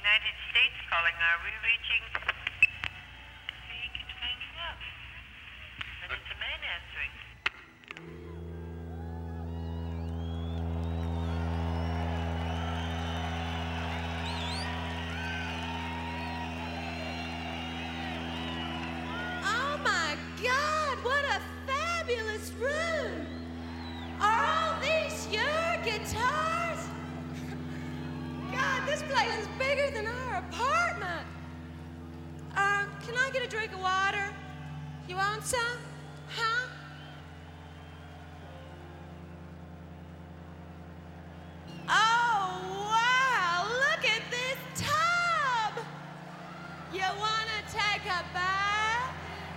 United States calling. Are we reaching? He keeps hanging up. And it's a man answering. Oh my God, what a fabulous room! Are all these your guitars? God, this place is bigger than our apartment. Can I get a drink of water? You want some? Huh? Oh, wow, look at this tub! You wanna take a bath?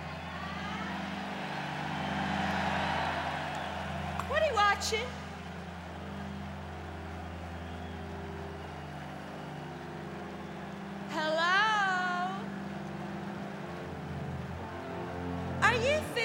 What are you watching? Hello? Are you